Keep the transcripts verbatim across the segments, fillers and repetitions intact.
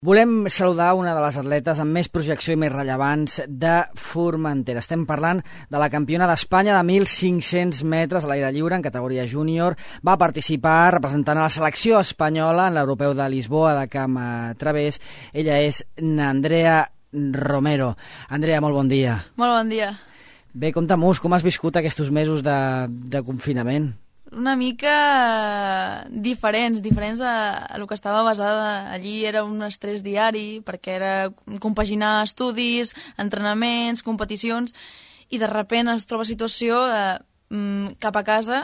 Volem saludar una de les atletes amb més projecció i més rellevants de Formentera. Estem parlant de la campiona d'Espanya de mil cinc-cents metres a l'aire lliure en categoria júnior. Va participar representant a la selecció espanyola en l'Europeu de Lisboa de camp a través. Ella és Andrea Romero. Andrea, molt bon dia. Molt bon dia. Bé, conta'm-nos, com has viscut aquests mesos de, de confinament? Una mica diferents, diferents a, a lo que estava basada. Allí era un estrès diari, perquè era compaginar estudis, entrenaments, competicions, i de sobte es troba situació de, mm, cap a casa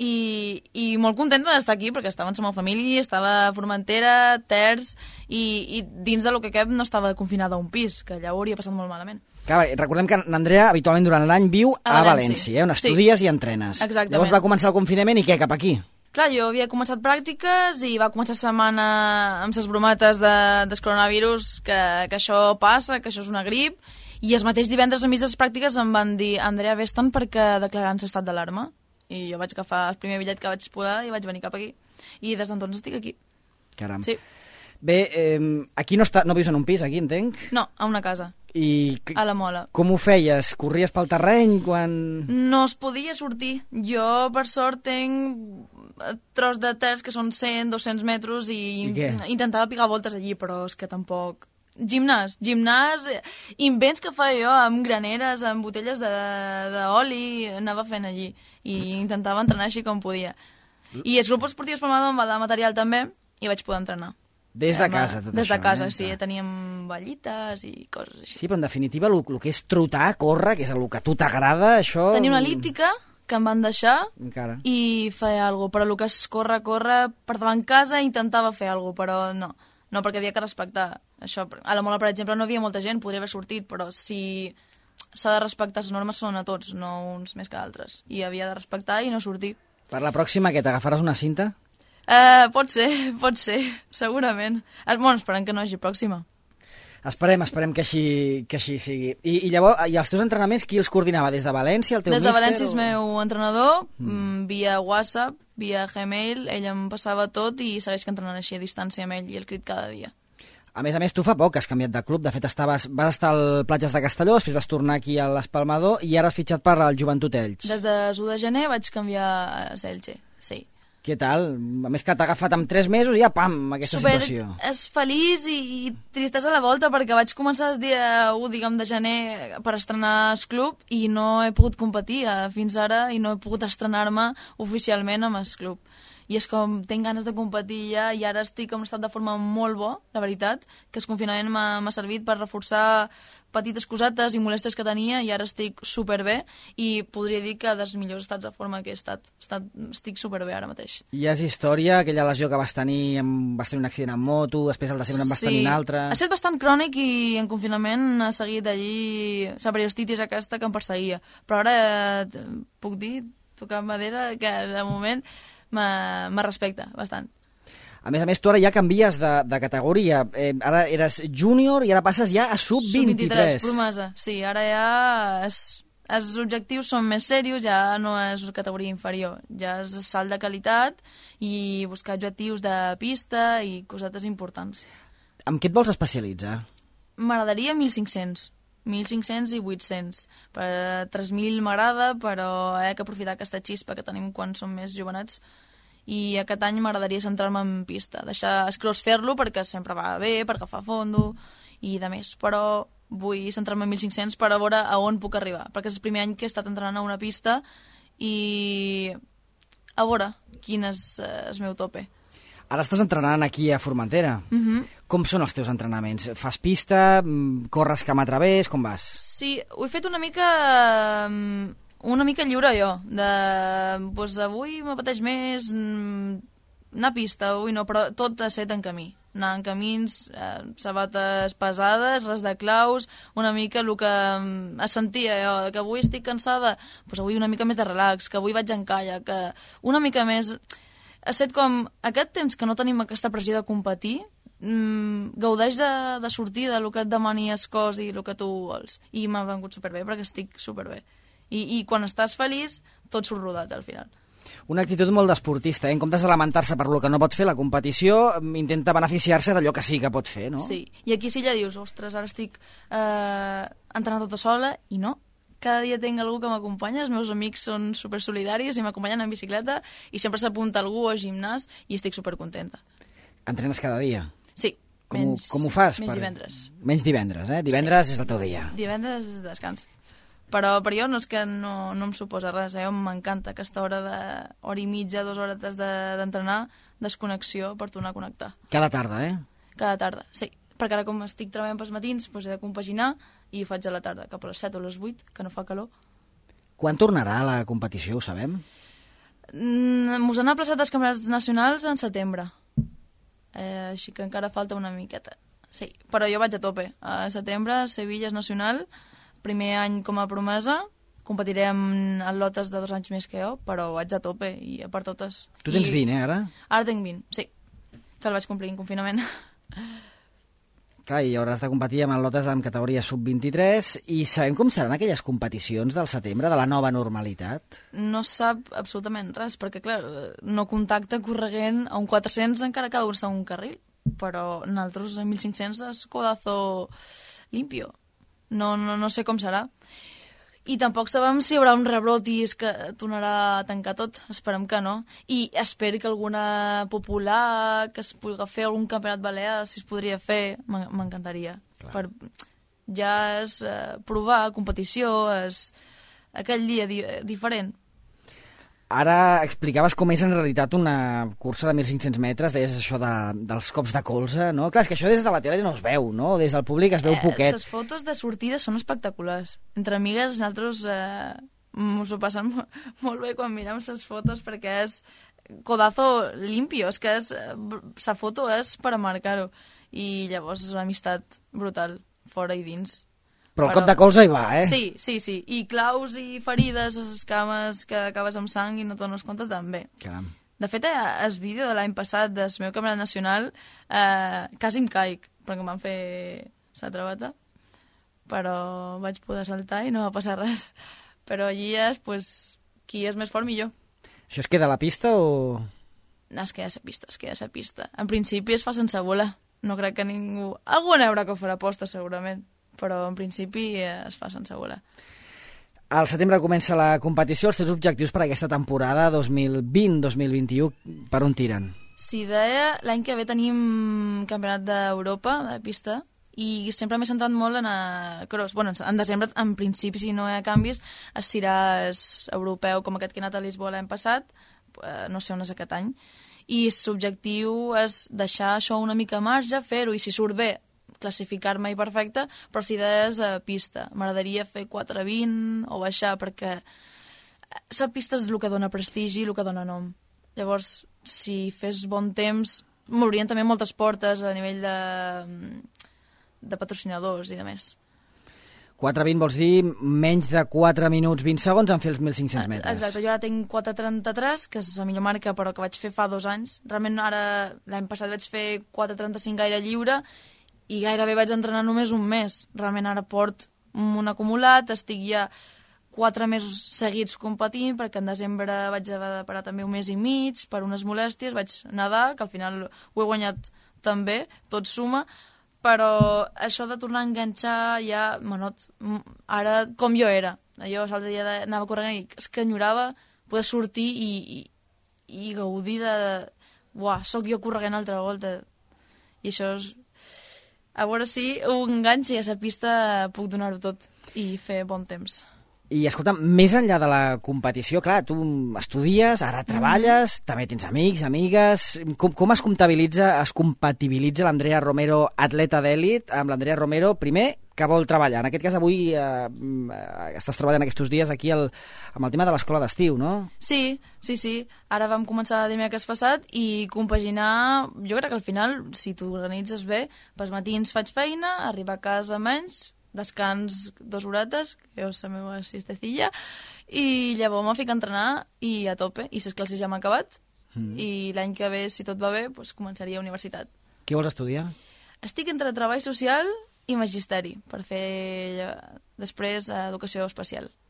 i, i molt contenta d'estar aquí, perquè estava amb la meva família, estava a Formentera, Terç, i, i dins de lo que cap no estava confinada a un pis, que allà ho hauria passat molt malament. Clar, recordem que l'Andrea habitualment durant l'any viu a, a València, València eh, on estudies sí. i entrenes. Exactament. Llavors va començar el confinament i què, cap aquí? Clar, jo havia començat pràctiques i va començar la setmana amb les brometes de, del coronavirus, que, que això passa, que això és una grip, i el mateix divendres a mi les pràctiques em van dir Andrea, vés-te'n perquè declararan l'estat d'alarma. I jo vaig agafar el primer bitllet que vaig poder i vaig venir cap aquí. I des d'entonces estic aquí. Caram. Sí. Bé, eh, aquí no, està, no vius en un pis, aquí, entenc? No, a una casa. I a la Mola. Com ho feies? Corries pel terreny quan... No es podia sortir. Jo, per sort, tinc tros de terç que són cent, dos-cents metres i, I intentava picar voltes allí, però és que tampoc... Gimnàs, gimnàs, invents que feia jo amb graneres, amb botelles d'oli, anava fent allí i intentava entrenar així com podia. I el grup esportiu espanyol em va dar material també i vaig poder entrenar. Des de casa, tot Des això, de casa, eh? sí, teníem ballites i coses així. Sí, però en definitiva el, el que és trotar, córrer, que és el que a tu t'agrada, això... Tenia una elíptica que em van deixar encara. I feia alguna cosa, però el que és córrer, córrer, per davant casa intentava fer alguna cosa, però no, no, perquè havia que respectar això. A la Mola, per exemple, no havia molta gent, podria haver sortit, però si s'ha de respectar, les normes són a tots, no uns més que altres, i havia de respectar i no sortir. Per la pròxima, què, t'agafaràs una cinta? Uh, pot ser, pot ser, segurament. Bueno, esperem que no hagi pròxima. Esperem, esperem que així, que així sigui. I, i llavors, i els teus entrenaments, qui els coordinava? Des de València, el teu míster? Des de València és o... meu entrenador, mm. via WhatsApp, via Gmail, ell em passava tot i segueix que entrenant així a distància amb ell i el crit cada dia. A més a més, tu fa poc has canviat de club. De fet, estaves, vas estar al Platges de Castelló, després vas tornar aquí a l'Espalmador i ara has fitxat per al Joventut Elx. Des de l'u de gener vaig canviar a Elche, sí. Què tal? A més que t'ha agafat amb tres mesos i ja, pam, aquesta Super, situació. És feliç i, i tristesa a la volta perquè vaig començar el dia u, diguem, de gener per estrenar el club i no he pogut competir fins ara i no he pogut estrenar-me oficialment amb el club. I és com, tinc ganes de competir ja i ara estic en un estat de forma molt bo, la veritat, que el confinament m'ha servit per reforçar petites cosetes i molèsties que tenia i ara estic superbé i podria dir que dels millors estats de forma que he estat. estat estic superbé ara mateix. I és història, aquella lesió que vas tenir, vas tenir un accident amb moto, després al desembre en vas sí. tenir un altre... Ha estat bastant crònic i en confinament ha seguit allí la periostitis aquesta que em perseguia. Però ara eh, puc dir, tocar madera, que de moment me respecta bastant. A més a més, tu ara ja canvies de, de categoria. Eh, ara eres júnior i ara passes ja a sub vint-i-tres. sub vint-i-tres, promesa. Sí, ara ja es, els objectius són més serios, ja no és una categoria inferior. Ja és salt de qualitat i buscar objectius de pista i cosetes importants. Amb què et vols especialitzar? M'agradaria mil cinc-cents. mil cinc-cents i vuit-cents. Per tres mil m'agrada, però he que aprofitar aquesta xispa que tenim quan som més jovenets i aquest any m'agradaria centrar-me en pista, deixar el cross fer-lo perquè sempre va bé, per agafar fondo i de més, però vull centrar-me en mil cinc-cents per a veure a on puc arribar, perquè és el primer any que he estat entrenant a una pista i a veure quin és el meu tope. Ara estàs entrenant aquí a Formentera. Uh-huh. Com són els teus entrenaments? Fas pista, corres camp a través, com vas? Sí, ho he fet una mica una mica lliure jo, de pues, avui m'apeteix més anar a pista, avui no, però tot ha set en camí. Anar en camins, eh, sabates pesades, res de claus, una mica el que es sentia jo, que avui estic cansada, pues avui una mica més de relax, que avui vaig en calla, que una mica més... Ha set com aquest temps que no tenim aquesta pressió de competir, mmm, gaudeix de, de sortir de lo que et demani el cos i el que tu vols. I m'ha vengut superbé perquè estic superbé. I, i quan estàs feliç, tot surt rodat al final. Una actitud molt d'esportista, eh? En comptes de lamentar-se per lo que no pot fer la competició, intenta beneficiar-se d'allò que sí que pot fer, no? Sí, i aquí sí ja dius, ostres, ara estic eh, entrenant tota sola, i no. Cada dia tinc algú que m'acompanya, els meus amics són supersolidaris i m'acompanyen en bicicleta i sempre s'apunta algú al gimnàs i estic supercontenta. Entrenes cada dia? Sí, com menys, ho, com ho fas? menys per... divendres. Menys divendres, eh? Divendres sí. és el teu dia. Divendres és descans. Però per jo no és que no, no em suposa res, eh? M'encanta aquesta hora de hora i mitja, dues horetes d'entrenar, de, desconnexió per tornar a connectar. Cada tarda, eh? Cada tarda, sí. Perquè ara com estic treballant pels matins, doncs he de compaginar i ho faig a la tarda, cap a les set o les vuit, que no fa calor. Quan tornarà la competició, ho sabem? Mm, mos han aplaçat els campionats nacionals en setembre. Eh, així que encara falta una miqueta. Sí, però jo vaig a tope. A setembre, Sevilla és nacional, primer any com a promesa, competiré amb atletes de dos anys més que jo, però vaig a tope i a per totes. Tu tens I... vint, eh, ara? Ara tinc vint, sí, que el vaig complir en confinament. Clar, i hauràs de competir amb atletes amb categoria sub vint-i-tres i sabem com seran aquelles competicions del setembre, de la nova normalitat? No sap absolutament res, perquè, clar, no contacta corregent a un quatre-cents encara cada un està en un carril, però nosaltres a mil cinc-cents és codazo limpio. No, no, no sé com serà. I tampoc sabem si hi haurà un rebrotis que tornarà a tancar tot. Esperem que no. I espero que alguna popular, que es pugui fer algun campionat balear, si es podria fer, m'encantaria. Per... Ja és eh, provar, competició, és aquell dia di diferent. Ara explicaves com és en realitat una cursa de mil cinc-cents metres, deies això de, dels cops de colze, no? Clar, és que això des de la tele no es veu, no? Des del públic es veu eh, poquet. Les fotos de sortida són espectaculars. Entre amigues, nosaltres eh, ens ho passem molt bé quan mirem les fotos perquè és codazo limpio, és que és, la foto és per a marcar-ho. I llavors és una amistat brutal, fora i dins. Però el cop de colze hi va, eh? Sí, sí, sí. I claus i ferides, les cames que acabes amb sang i no te'n dones compte també. Caram. De fet, el vídeo de l'any passat del meu campionat nacional eh, quasi em caic, perquè em van fer la travata, però vaig poder saltar i no va passar res. Però allí és, pues, qui és més fort millor. Això es queda a la pista o...? No, es queda a la pista, es queda a la pista. En principi es fa sense volar. No crec que ningú... Algú neure que ho farà aposta, segurament. Però en principi es fa sense volar. Al setembre comença la competició. Els teus objectius per a aquesta temporada dos mil vint dos mil vint-i-u per on tiren? Sí, deia, l'any que ve tenim campionat d'Europa de pista i sempre m'he centrat molt en el cross. Bueno, en desembre, en principi, si no hi ha canvis, es serà europeu com aquest que he anat a Lisboa l'any passat, no sé on és aquest any, i l'objectiu és deixar això una mica a marge, fer-ho, i si surt bé, classificar-me i perfecte, però si és a pista. M'agradaria fer quatre vint o baixar, perquè la pista és el que dona prestigi, el que dona nom. Llavors, si fes bon temps, m'obrien també moltes portes a nivell de, de patrocinadors i de més. quatre vint vols dir menys de quatre minuts vint segons en fer els mil cinc-cents metres. Exacte, jo ara tinc quatre trenta-tres, que és la millor marca, però que vaig fer fa dos anys. Realment ara, l'any passat vaig fer quatre trenta-cinc gaire lliure, i gairebé vaig entrenar només un mes. Realment ara port un acumulat, estic ja quatre mesos seguits competint, perquè en desembre vaig haver de parar també un mes i mig per unes molèsties, vaig nedar, que al final ho he guanyat també, tot suma, però això de tornar a enganxar ja menot, ara com jo era. Jo l'altre dia anava corrent i es que enyorava poder sortir i, i, i gaudir de... Uah, soc jo corregant altra volta. I això és... A veure si ho enganxi a la pista puc donar-ho tot i fer bon temps. I, escolta, més enllà de la competició, clar, tu estudies, ara treballes, mm. també tens amics, amigues... Com, com es comptabilitza, es compatibilitza l'Andrea Romero, atleta d'èlit, amb l'Andrea Romero, primer, que vol treballar? En aquest cas, avui eh, estàs treballant aquests dies aquí el, amb el tema de l'escola d'estiu, no? Sí, sí, sí. Ara vam començar dimecres passat i compaginar... Jo crec que al final, si tu organitzes bé, pels matins faig feina, arribar a casa menys, descans dos horetes, que és la meva siestecilla, i llavors m'ho fico a entrenar i a tope, i les classes ja m'han acabat, mm. i l'any que ve, si tot va bé, pues, començaria a universitat. Què vols estudiar? Estic entre treball social i magisteri, per fer després educació especial.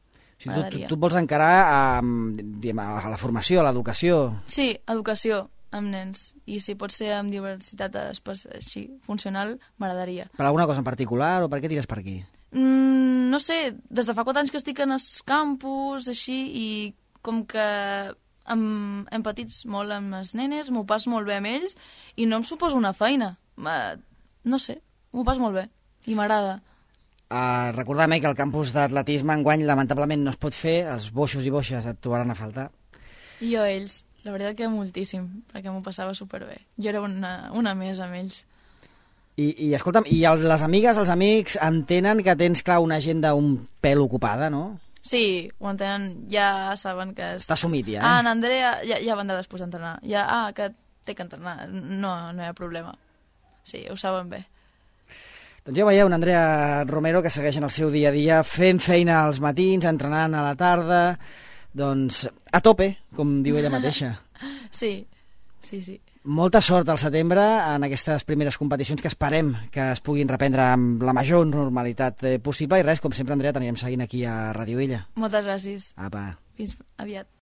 O sigui, tu, tu, tu et vols encarar a, a la formació, a l'educació. Sí, educació amb nens. I si pot ser amb diversitat així, funcional, m'agradaria. Per alguna cosa en particular o per què tires per aquí? Mm, no sé, des de fa quatre anys que estic en els campus, així, i com que em, empatits molt amb els nenes, m'ho pas molt bé amb ells, i no em suposo una feina. Uh, no sé, m'ho pas molt bé, i m'agrada. Uh, recordar-me que el campus d'atletisme enguany lamentablement no es pot fer, els boixos i boixes et trobaran a faltar. I jo ells, la veritat que moltíssim, perquè m'ho passava superbé. Jo era una, una més amb ells. I, i escolta'm, i el, les amigues, els amics entenen que tens, clar, una agenda un pèl ocupada, no? Sí, ho entenen, ja saben que... És... Està assumit ja, eh? Ah, en Andrea ja, ja vendrà després d'entrenar. Ja, ah, que té que entrenar, no, no hi ha problema. Sí, ho saben bé. Doncs ja veieu, una Andrea Romero que segueix en el seu dia a dia fent feina als matins, entrenant a la tarda, doncs a tope, com diu ella mateixa. Sí, sí, sí. Molta sort al setembre en aquestes primeres competicions que esperem que es puguin reprendre amb la major normalitat possible i res, com sempre, Andrea, t'anirem seguint aquí a Ràdio Illa. Moltes gràcies. Apa. Fins aviat.